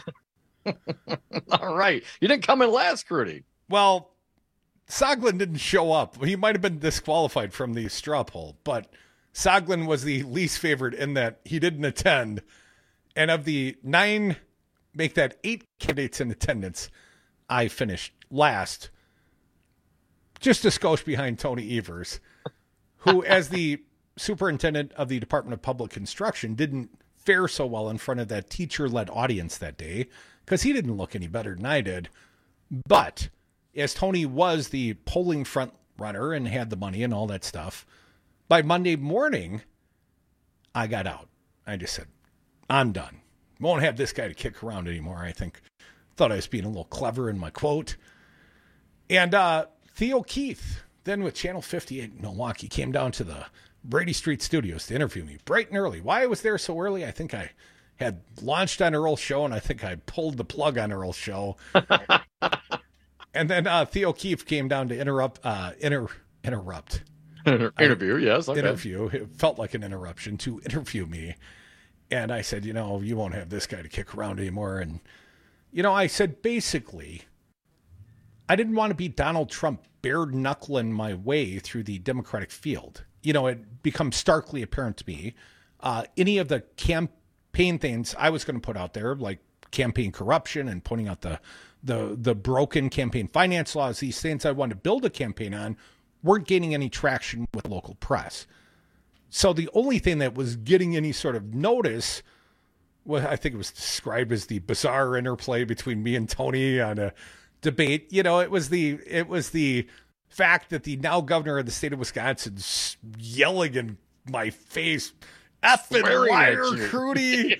All right. You didn't come in last, Crudy. Well, Soglin didn't show up. He might have been disqualified from the straw poll, but Soglin was the least favorite in that he didn't attend. And of the nine, make that eight candidates in attendance, I finished last, just a skosh behind Tony Evers, who, as the superintendent of the Department of Public Instruction, didn't fare so well in front of that teacher-led audience that day because he didn't look any better than I did. But as Tony was the polling front runner and had the money and all that stuff, by Monday morning, I got out. I just said, I'm done. Won't have this guy to kick around anymore, I think. Thought I was being a little clever in my quote. And uh, Theo Keith, then with Channel fifty-eight in Milwaukee, came down to the Brady Street Studios to interview me bright and early. Why I was there so early, I think I had launched on Earl's show, and I think I pulled the plug on Earl's show. And then uh, Theo Keith came down to interrupt, uh, inter, interrupt. Interview, I, yes. Okay. Interview. It felt like an interruption to interview me. And I said, you know, you won't have this guy to kick around anymore. And, you know, I said, basically, I didn't want to be Donald Trump bare knuckling my way through the Democratic field. You know, it becomes starkly apparent to me. Uh, any of the campaign things I was going to put out there, like campaign corruption and pointing out the, the, the broken campaign finance laws, these things I wanted to build a campaign on, weren't gaining any traction with local press. So the only thing that was getting any sort of notice was, I think it was described as the bizarre interplay between me and Tony on a debate. You know, it was the it was the fact that the now governor of the state of Wisconsin yelling in my face, effing liar, Crudy.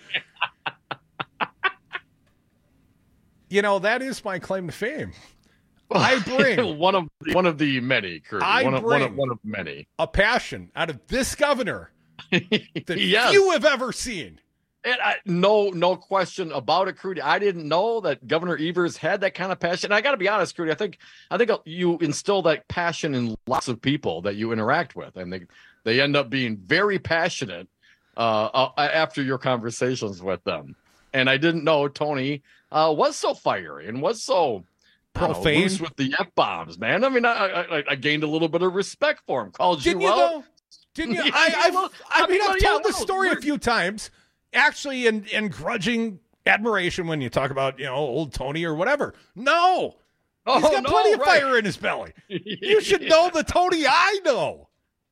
You know, that is my claim to fame. I bring one of one of the many, Crudy. I one, of, bring one of one of many. A passion out of this governor that Yes. few have ever seen. And I, no, no question about it, Crudy. I didn't know that Governor Evers had that kind of passion. And I got to be honest, Crudy. I think, I think you instill that passion in lots of people that you interact with, and they they end up being very passionate uh, uh, after your conversations with them. And I didn't know Tony uh, was so fiery and was so profane loose with the F bombs, man. I mean, I, I I gained a little bit of respect for him. Called Didn't you you out. though? Didn't you? I, I've, I mean, I've yeah, told the well, story a we're- few times, actually, in, in grudging admiration when you talk about, you know, old Tony or whatever. No, Oh, he's got no, plenty of right. fire in his belly. You should know the Tony I know.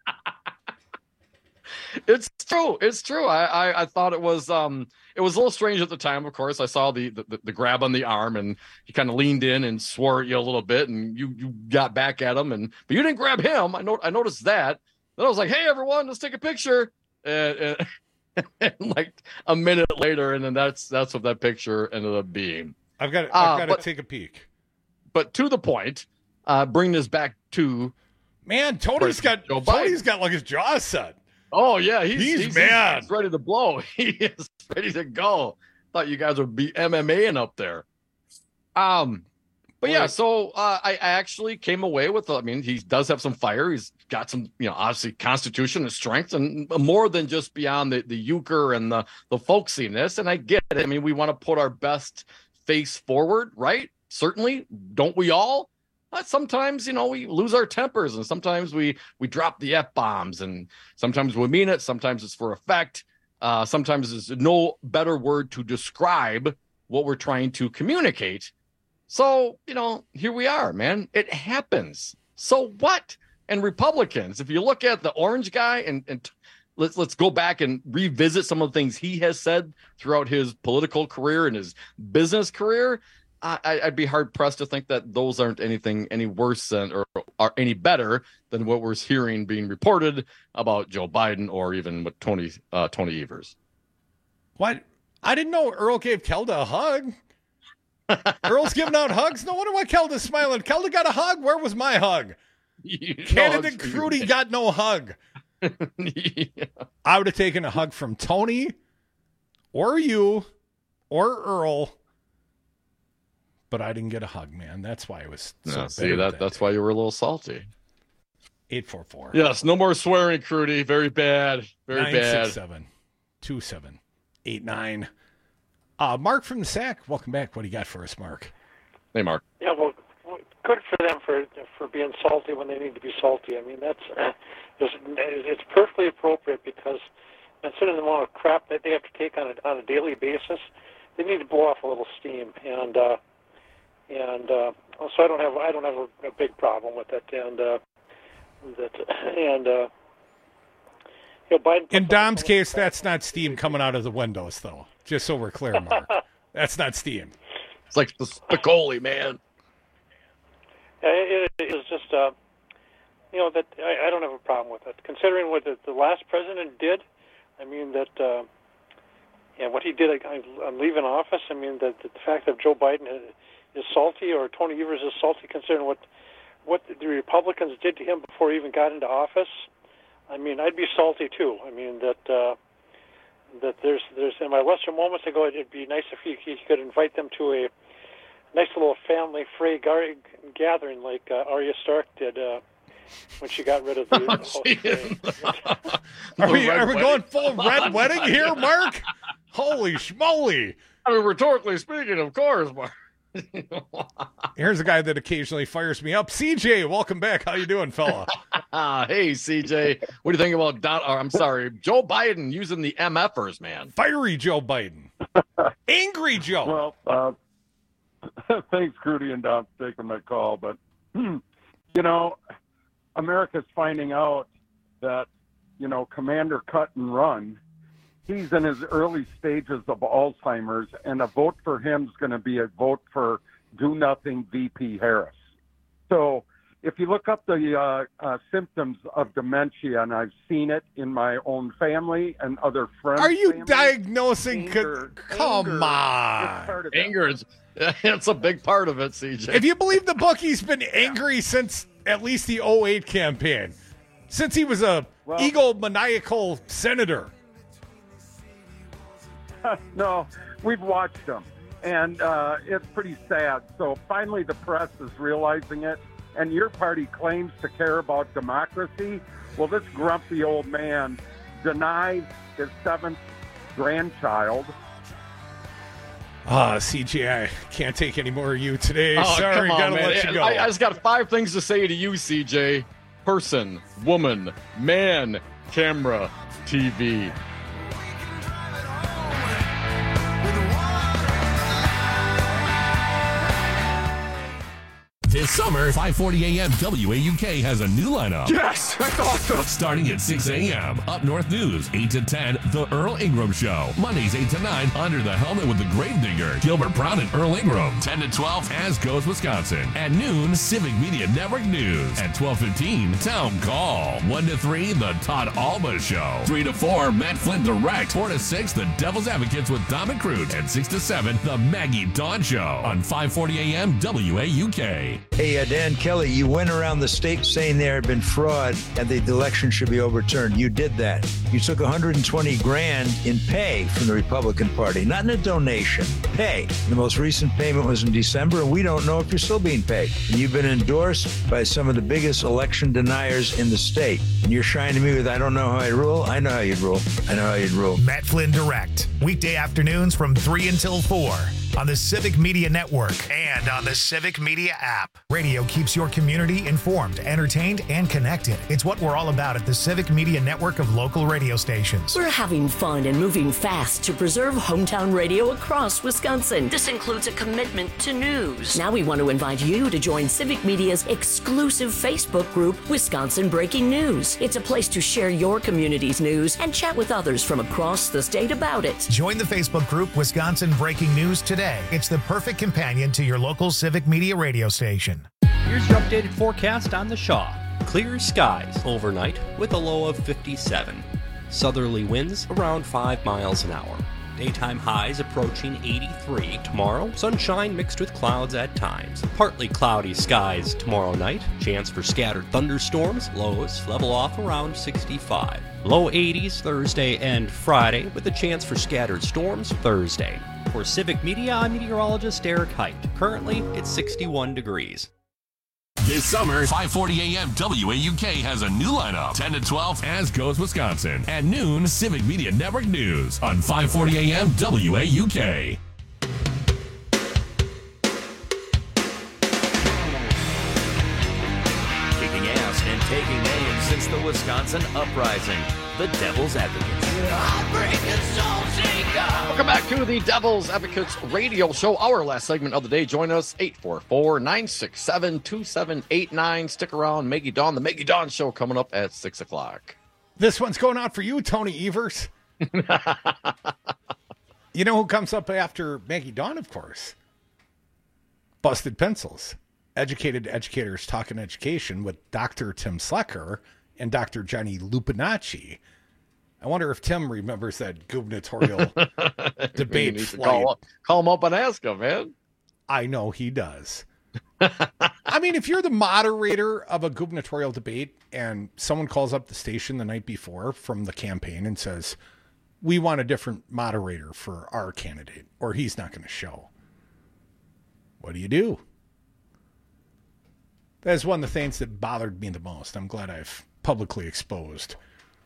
It's true. It's true. I, I, I thought it was um it was a little strange at the time. Of course, I saw the the, the grab on the arm, and he kind of leaned in and swore at you a little bit, and you you got back at him, and but you didn't grab him. I know I noticed that. Then I was like, "Hey, everyone, let's take a picture." And, and, and like a minute later, and then that's that's what that picture ended up being. I've got Uh, I've got but- to take a peek. But to the point, uh, bring this back to Man, Tony's got Joe Biden. Tony's got like his jaw set. Oh yeah, he's He's he's, mad. He's ready to blow. He is ready to go. Thought you guys would be MMAing up there. Um, but yeah, Boy. so uh, I, I actually came away with. I mean, he does have some fire. He's got some, you know, obviously constitution and strength, and more than just beyond the the euchre and the the folksiness. And I get it. I mean, we want to put our best face forward, right? Certainly, don't we all? But sometimes, you know, we lose our tempers, and sometimes we we drop the F bombs, and sometimes we mean it. Sometimes it's for effect. Uh, sometimes there's no better word to describe what we're trying to communicate. So, you know, here we are, man. It happens. So what? And Republicans, if you look at the orange guy and, and let's let's go back and revisit some of the things he has said throughout his political career and his business career, I, I'd be hard pressed to think that those aren't anything any worse than or are any better than what we're hearing being reported about Joe Biden or even with Tony uh, Tony Evers. What? I didn't know Earl gave Kelda a hug. Earl's giving out hugs. No wonder why Kelda's smiling. Kelda got a hug. Where was my hug? You Candidate Crudy got no hug. Yeah. I would have taken a hug from Tony or you or Earl, but I didn't get a hug, man. That's why I was so no, see, that, that's why you were a little salty. eight four four. Yes, no more swearing, Crudy. Very bad. Very nine bad. six seven two seven eight nine. Uh, Mark from the Sack, welcome back. What do you got for us, Mark? Hey, Mark. Yeah, well, good for them for for being salty when they need to be salty. I mean, that's uh, it's, it's perfectly appropriate because considering the amount of crap that they have to take on a on a daily basis, they need to blow off a little steam. And uh, and uh, so I don't have I don't have a, a big problem with it. And uh, that and uh, you know, Biden. In Dom's case, that's not steam coming out of the windows, though. Just so we're clear, Mark. That's not steam. It's like the Spicoli, man. It, it is just, uh, you know, that I, I don't have a problem with it. Considering what the, the last president did, I mean, that, uh, yeah, what he did on leaving office, I mean, that the fact that Joe Biden is salty or Tony Evers is salty considering what, what the Republicans did to him before he even got into office, I mean, I'd be salty too. I mean, that, uh, that there's, there's in my lesser moments ago, it'd be nice if he, he could invite them to a nice little family free gar- gathering like uh, Arya Stark did uh, when she got rid of the. Oh, are we, are we going full red wedding here, Mark? Holy schmoly! I mean, rhetorically speaking, of course, Mark. Here's a guy that occasionally fires me up. C J, welcome back. How you doing, fella? Hey, C J. What do you think about Don? Or, I'm sorry, Joe Biden using the M Fers, man? Fiery Joe Biden. Angry Joe. Well, uh, thanks, Crudy and Don, for taking my call. But, you know, America's finding out that, you know, Commander Cut and Run, he's in his early stages of Alzheimer's, and a vote for him is going to be a vote for do-nothing V P Harris. So if you look up the uh, uh, symptoms of dementia, and I've seen it in my own family and other friends. Are you family, diagnosing? Anger, co- come anger, on. Anger is it's a big part of it, C J. If you believe the book, he's been angry since at least the oh eight campaign, since he was a well, egomaniacal senator. No, we've watched them, and uh, it's pretty sad. So finally the press is realizing it, and your party claims to care about democracy. Well, this grumpy old man denies his seventh grandchild. Ah, C J, I can't take any more of you today. Oh, Sorry, on, gotta man. let you go. I, I just got five things to say to you, C J. Person, woman, man, camera, T V. This summer, five forty a.m. W A U K has a new lineup. Yes, that's awesome. Starting at six a.m. Up North News, eight to ten, The Earl Ingram Show. Mondays, eight to nine, Under the Helmet with the Gravedigger, Gilbert Brown and Earl Ingram. ten to twelve, As Goes Wisconsin. At noon, Civic Media Network News. At twelve fifteen, Town Call. one to three, The Todd Alba Show. three to four, Matt Flynn Direct. four to six, The Devil's Advocates with Dom and Crute. And six to seven, The Maggie Dawn Show. On five forty a.m. W A U K. Hey, uh, Dan Kelly, you went around the state saying there had been fraud and the election should be overturned. You did that. You took one hundred twenty grand in pay from the Republican Party, not in a donation, pay. The most recent payment was in December, and we don't know if you're still being paid. And you've been endorsed by some of the biggest election deniers in the state. And you're shining me with, I don't know how I rule. I know how you'd rule. I know how you'd rule. Matt Flynn Direct, weekday afternoons from three until four on the Civic Media Network and on the Civic Media app. Radio keeps your community informed, entertained, and connected. It's what we're all about at the Civic Media Network of local radio stations. We're having fun and moving fast to preserve hometown radio across Wisconsin. This includes a commitment to news. Now we want to invite you to join Civic Media's exclusive Facebook group, Wisconsin Breaking News. It's a place to share your community's news and chat with others from across the state about it. Join the Facebook group Wisconsin Breaking News today. It's the perfect companion to your local Civic Media radio station. Here's your updated forecast on the Shaw. Clear skies overnight with a low of fifty-seven. Southerly winds around five miles an hour. Daytime highs approaching eighty-three. Tomorrow, sunshine mixed with clouds at times. Partly cloudy skies tomorrow night. Chance for scattered thunderstorms. Lows level off around sixty-five. Low eighties Thursday and Friday with a chance for scattered storms Thursday. For Civic Media, I'm meteorologist Eric Height. Currently, it's sixty-one degrees. This summer, five forty a.m. W A U K has a new lineup. ten to twelve, As Goes Wisconsin. At noon, Civic Media Network News on five forty a.m. W A U K. Kicking ass and taking names since the Wisconsin Uprising. The Devil's Advocates. Welcome back to the Devil's Advocates radio show. Our last segment of the day. Join us, eight four four, nine six seven, two seven eight nine. Stick around, Maggie Dawn. The Maggie Dawn show coming up at six o'clock. This one's going out for you, Tony Evers. You know who comes up after Maggie Dawn, of course? Busted Pencils. Educated Educators Talking Education with Doctor Tim Slecker and Doctor Johnny Lupinacci. I wonder if Tim remembers that gubernatorial debate flight. Call, call him up and ask him, man. I know he does. I mean, if you're the moderator of a gubernatorial debate and someone calls up the station the night before from the campaign and says, we want a different moderator for our candidate, or he's not going to show. What do you do? That's one of the things that bothered me the most. I'm glad I've publicly exposed.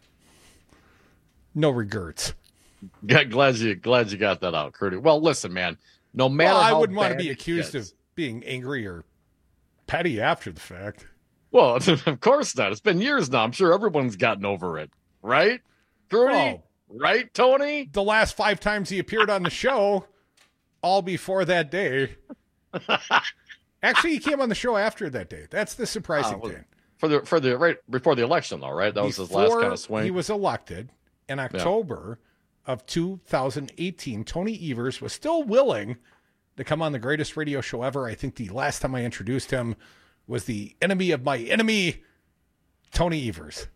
No regrets. Yeah, glad you glad you got that out, Curdy. Well, listen, man. No matter well, I how wouldn't want to bad be accused of being angry or petty after the fact. Well, of course not. It's been years now. I'm sure everyone's gotten over it, right, Curdy? Oh, right, Tony? The last five times he appeared on the show, all before that day. Actually, he came on the show after that day. That's the surprising uh, thing. For the for the right before the election, though, right? That was before his last kind of swing. He was elected in October yeah. of two thousand eighteen. Tony Evers was still willing to come on the greatest radio show ever. I think the last time I introduced him was the enemy of my enemy, Tony Evers.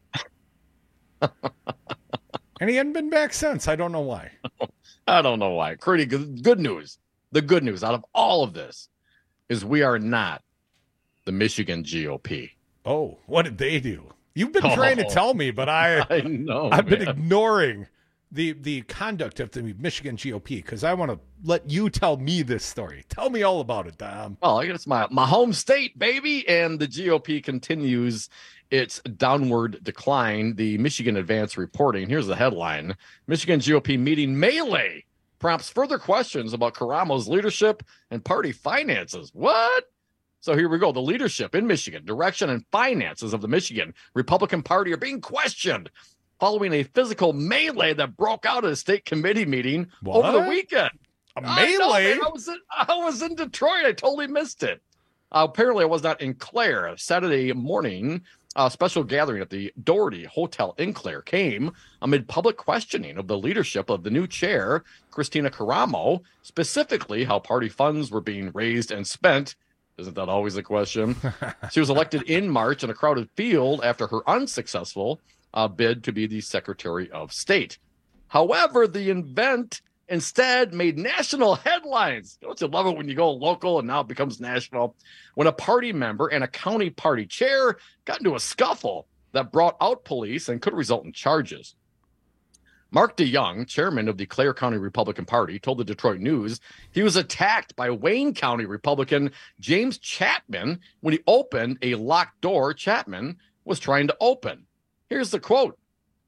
And he hadn't been back since. I don't know why. I don't know why. Curdy, good, good news. The good news out of all of this is we are not the Michigan G O P. Oh, what did they do? You've been oh, trying to tell me, but I, I know, I've man. been ignoring the the conduct of the Michigan G O P because I want to let you tell me this story. Tell me all about it, Dom. Well, I guess it's my, my home state, baby, and the G O P continues its downward decline. The Michigan Advance reporting, here's the headline. Michigan G O P meeting melee prompts further questions about Karamo's leadership and party finances. What? So here we go. The leadership in Michigan, direction and finances of the Michigan Republican Party are being questioned following a physical melee that broke out at a state committee meeting what? over the weekend. A melee? I, know, I, was in, I was in Detroit. I totally missed it. Uh, apparently, I was not in Clare. Saturday morning, a special gathering at the Doherty Hotel in Clare came amid public questioning of the leadership of the new chair, Christina Karamo, specifically how party funds were being raised and spent. Isn't that always a question? She was elected in March in a crowded field after her unsuccessful uh, bid to be the Secretary of State. However, the event instead made national headlines. Don't you love it when you go local and now it becomes national? When a party member and a county party chair got into a scuffle that brought out police and could result in charges. Mark DeYoung, chairman of the Clare County Republican Party, told the Detroit News he was attacked by Wayne County Republican James Chapman when he opened a locked door Chapman was trying to open. Here's the quote.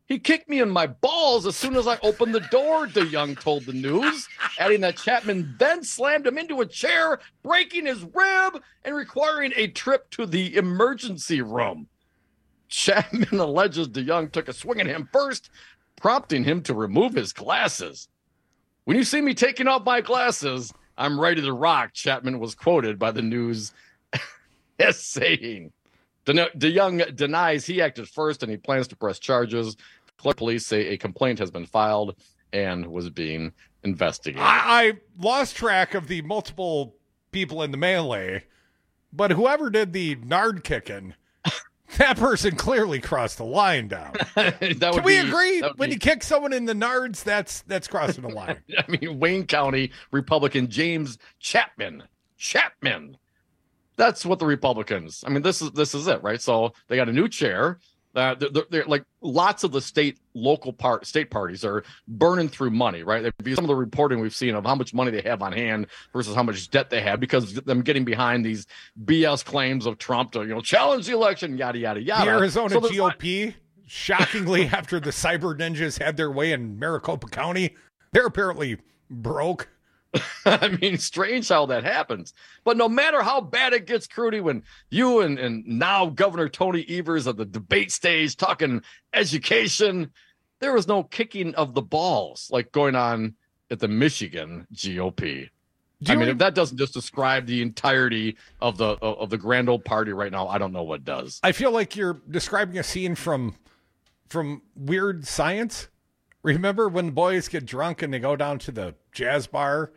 He kicked me in my balls as soon as I opened the door, DeYoung told the News, adding that Chapman then slammed him into a chair, breaking his rib and requiring a trip to the emergency room. Chapman alleges DeYoung took a swing at him first, prompting him to remove his glasses. When you see me taking off my glasses, I'm ready to rock, Chapman was quoted by the News as saying. DeYoung denies he acted first and he plans to press charges. Clark police say a complaint has been filed and was being investigated. I, I lost track of the multiple people in the melee, but whoever did the nard kicking, that person clearly crossed the line down. that Can would we be, agree? When be... you kick someone in the nards, that's that's crossing the line. I mean, Wayne County Republican James Chapman. Chapman. That's what the Republicans. I mean, this is this is it, right? So they got a new chair. Uh, they're, they're, they're like lots of the state, local part, state parties are burning through money, right? Because some of the reporting we've seen of how much money they have on hand versus how much debt they have because of them getting behind these B S claims of Trump to, you know, challenge the election, yada, yada, yada. The Arizona so G O P, like... shockingly, after the cyber ninjas had their way in Maricopa County, they're apparently broke. I mean, strange how that happens. But no matter how bad it gets, Crudy, when you and, and now Governor Tony Evers at the debate stage talking education, there was no kicking of the balls like going on at the Michigan G O P. I mean, if that doesn't just describe the entirety of the of the grand old party right now, I don't know what does. I feel like you're describing a scene from from Weird Science. Remember when the boys get drunk and they go down to the jazz bar?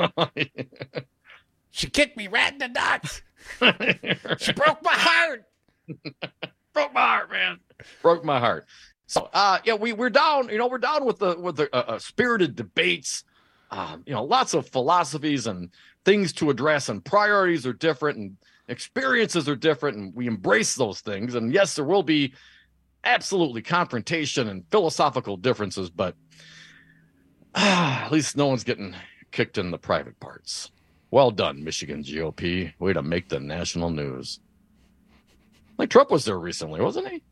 She kicked me right in the nuts. She broke my heart. Broke my heart, man. Broke my heart. So, uh, yeah, we we're down. You know, we're down with the with the uh, uh, spirited debates. Um, you know, lots of philosophies and things to address, and priorities are different, and experiences are different, and we embrace those things. And yes, there will be absolutely confrontation and philosophical differences, but ah, at least no one's getting kicked in the private parts. Well done, Michigan G O P. Way to make the national news. Like Trump was there recently, wasn't he?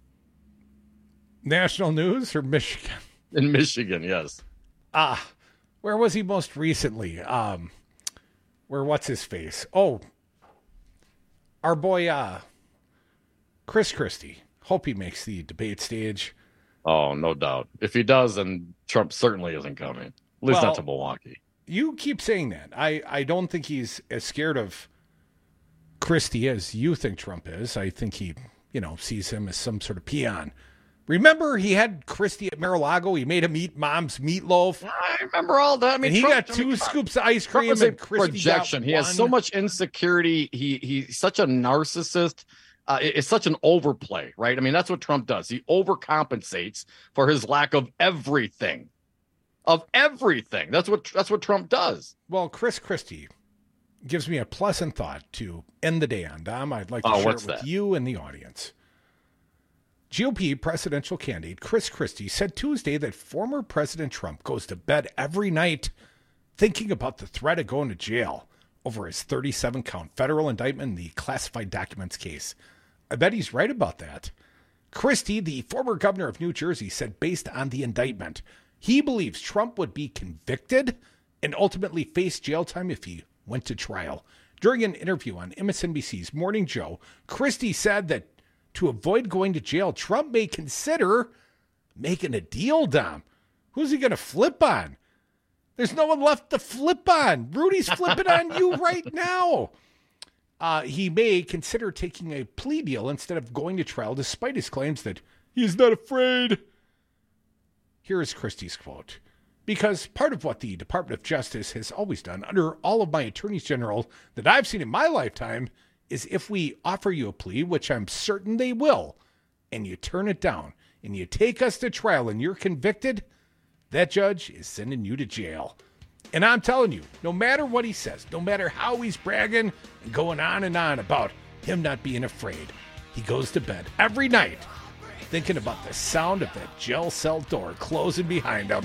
National news or Michigan? In Michigan, yes. Ah, where was he most recently? Um, where what's his face? Oh, our boy, uh, Chris Christie. Hope he makes the debate stage. Oh, no doubt. If he does, then Trump certainly isn't coming. At least well, not to Milwaukee. You keep saying that. I, I don't think he's as scared of Christie as you think Trump is. I think he, you know, sees him as some sort of peon. Remember, he had Christie at Mar-a-Lago. He made him eat mom's meatloaf. I remember all that. I mean, and he Trump, got two I mean, scoops of ice Trump cream. is a and Christie projection. Got he one. has so much insecurity. He he's such a narcissist. Uh, it, it's such an overplay, right? I mean, that's what Trump does. He overcompensates for his lack of everything, of everything. That's what that's what Trump does. Well, Chris Christie gives me a pleasant thought to end the day on, Dom. I'd like to oh, share what's it with that? you and the audience. G O P presidential candidate Chris Christie said Tuesday that former President Trump goes to bed every night thinking about the threat of going to jail over his thirty-seven count federal indictment in the classified documents case. I bet he's right about that. Christie, the former governor of New Jersey, said based on the indictment, he believes Trump would be convicted and ultimately face jail time if he went to trial. During an interview on M S N B C's Morning Joe, Christie said that to avoid going to jail, Trump may consider making a deal, Dom. Who's he going to flip on? There's no one left to flip on. Rudy's flipping on you right now. Uh, he may consider taking a plea deal instead of going to trial, despite his claims that he's not afraid. Here is Christie's quote. Because part of what the Department of Justice has always done under all of my attorneys general that I've seen in my lifetime is if we offer you a plea, which I'm certain they will, and you turn it down, and you take us to trial and you're convicted, that judge is sending you to jail. And I'm telling you, no matter what he says, no matter how he's bragging and going on and on about him not being afraid, he goes to bed every night thinking about the sound of that jail cell door closing behind him.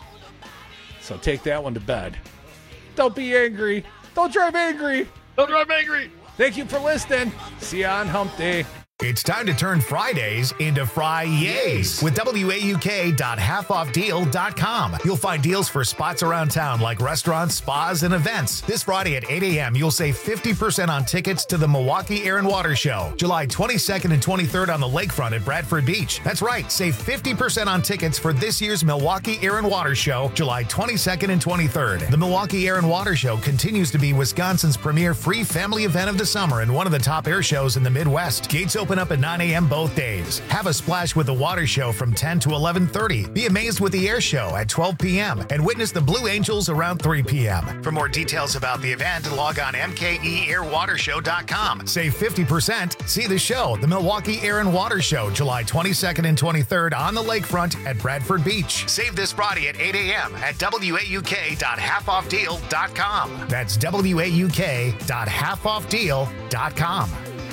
So take that one to bed. Don't be angry. Don't drive angry. Don't drive angry. Thank you for listening. See you on Hump Day. It's time to turn Fridays into Fri-Yays with W A U K dot half off deal dot com. You'll find deals for spots around town like restaurants, spas, and events. This Friday at eight a.m., you'll save fifty percent on tickets to the Milwaukee Air and Water Show, July twenty-second and twenty-third on the lakefront at Bradford Beach. That's right, save fifty percent on tickets for this year's Milwaukee Air and Water Show, July twenty-second and twenty-third. The Milwaukee Air and Water Show continues to be Wisconsin's premier free family event of the summer and one of the top air shows in the Midwest. Gates open up at nine a.m. both days. Have a splash with the water show from ten to eleven thirty. Be amazed with the air show at twelve p.m. and witness the Blue Angels around three p.m. For more details about the event, log on M K E air water show dot com. Save fifty percent. See the show, the Milwaukee Air and Water Show, July twenty-second and twenty-third on the lakefront at Bradford Beach. Save this Friday at eight a.m. at W A U K dot half off deal dot com. That's W A U K dot half off deal dot com.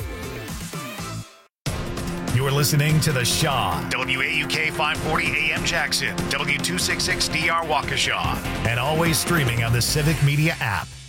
You're listening to The Shaw, W A U K five forty A M Jackson, W two sixty-six D R Waukesha, and always streaming on the Civic Media app.